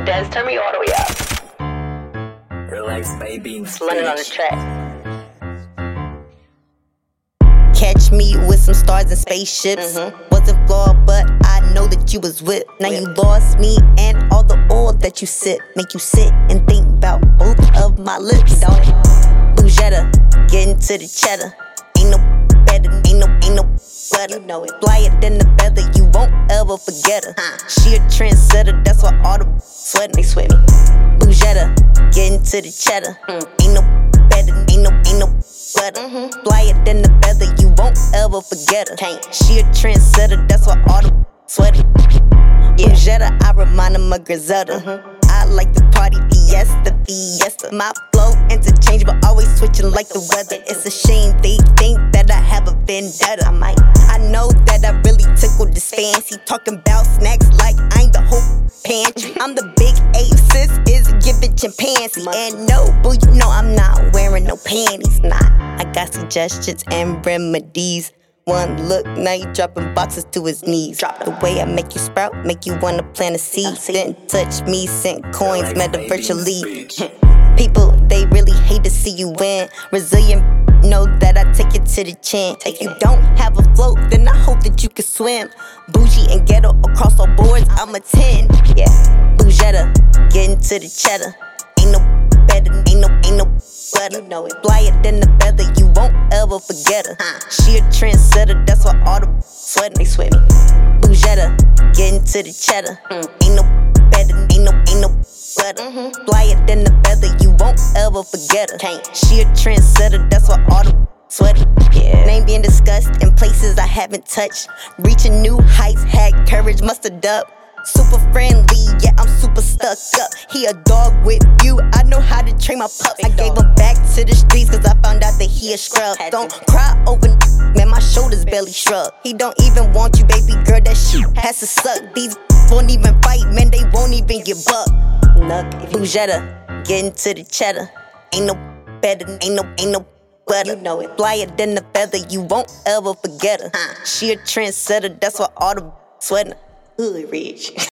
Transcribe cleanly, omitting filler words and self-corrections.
Des, turn me all the way up. Relax, baby. It's London on the track. Catch me with some stars and spaceships. Wasn't flawed, but I know that you was whipped. Now you lost me and all the oil that you sip. Make you sit and think about both of my lips. Don't it? Bougetta, getting to the cheddar. Ain't no better, ain't no better. You know it. Fly it than the feather, you won't ever forget her. She a trendsetter, that's why all the sweating, they sweat me. Bougetta, getting to the cheddar. Ain't no better, ain't no better. Fly it than the feather, you won't ever forget her. She a trendsetter, that's why all the sweating. Bougetta, I remind him of Griselda. I like to party, fiesta. My flow interchangeable, always switching like the weather. It's a shame they think that I have a vendetta. I know that I really tickled this fancy. Talking about snacks like I ain't the whole pantry. I'm the big A, sis is giving chimpanzee. And no, boo, you know I'm not wearing no panties. Nah, I got suggestions and remedies. One look, now you dropping boxes to his knees. The way I make you sprout, make you wanna plant a seed. Didn't touch me, sent coins, metavirtually. People, they really hate to see you win. Resilient, know that I take it to the chin. If you don't have a float, then I hope that you can swim. Bougie and ghetto across all boards, I'm a 10. Yeah, Bougetta, getting to the cheddar. Ain't no better, ain't no better. You know it. Fly it than the feather, you won't ever forget her. She a trendsetter, that's why all the sweating, they sweat me. Bougetta, getting to the cheddar. Ain't no better, ain't no better. Fly it than the feather, you won't ever forget her. She a trendsetter, that's why all the sweating. Name being discussed in places I haven't touched. Reaching new heights, had courage, mustered up. Super friendly, yeah, I'm super stuck up. He a dog with you, I know how to train my pups. I gave him back to the streets cause I found out that he a scrub. Don't cry over man, my shoulders barely shrug. He don't even want you, baby girl, that shit has to suck. These won't even fight, man, they won't even give up. Bougetta, getting to the cheddar. Ain't no better, ain't no better. You know it. Fly it than the feather, you won't ever forget her. She a trendsetter, that's why all the sweating. Hood rich.